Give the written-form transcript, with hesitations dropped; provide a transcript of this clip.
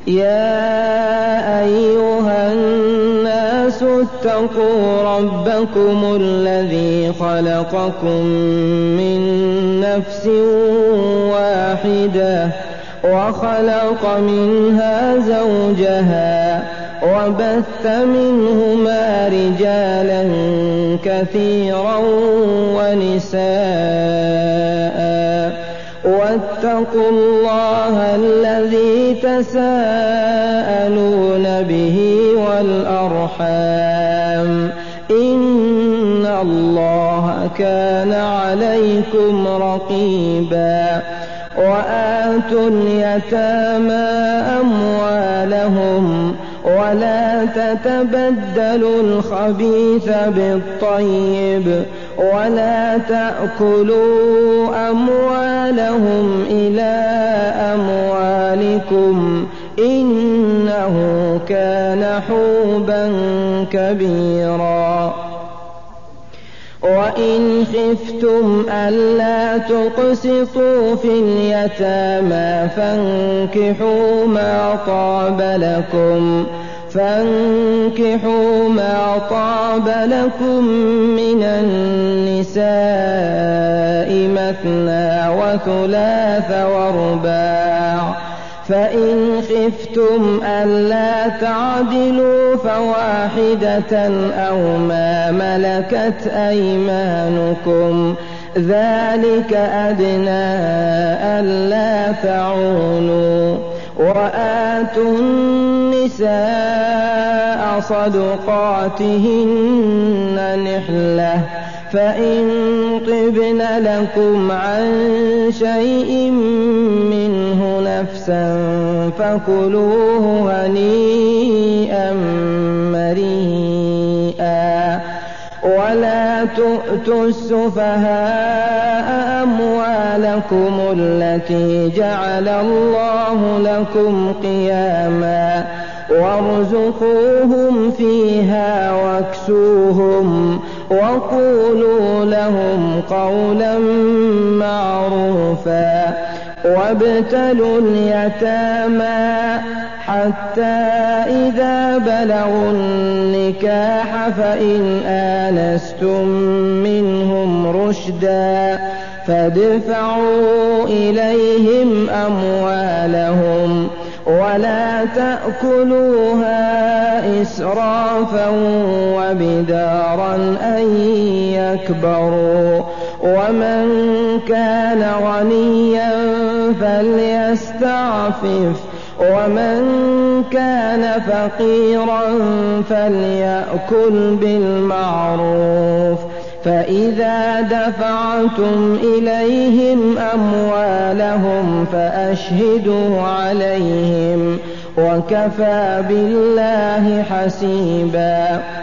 يا أيها الناس اتقوا ربكم الذي خلقكم من نفس واحدة وخلق منها زوجها وبث منهما رجالا كثيرا ونساء واتقوا الله الذي تساءلون به والأرحام إن الله كان عليكم رقيبا وآتوا اليتامى أموالهم ولا تتبدلوا الخبيث بالطيب ولا تأكلوا أموالهم إلى أموالكم إنه كان حوبا كبيرا وإن خفتم ألا تقسطوا في اليتامى فانكحوا ما طاب لكم من النساء مثنى وثلاث ورباع فإن خفتم ألا تعدلوا فواحدة أو ما ملكت أيمانكم ذلك أدنى ألا تعولوا وآتوا النساء صدقاتهن نحلة فإن طبن لكم عن شيء منه نفسا فكلوه هنيئا مريئا ولا تؤتوا السفهاء أموالكم التي جعل الله لكم قياما وارزقوهم فيها واكسوهم وقولوا لهم قولا معروفا وابتلوا اليتامى حتى إذا بلغوا النكاح فإن آنستم منهم رشدا فادفعوا إليهم أموالهم ولا تأكلوها إسرافا وبدارا أن يكبروا ومن كان غنيا فليستعفف ومن كان فقيرا فليأكل بالمعروف فإذا دفعتم إليهم أموالهم فأشهدوا عليهم وكفى بالله حسيبا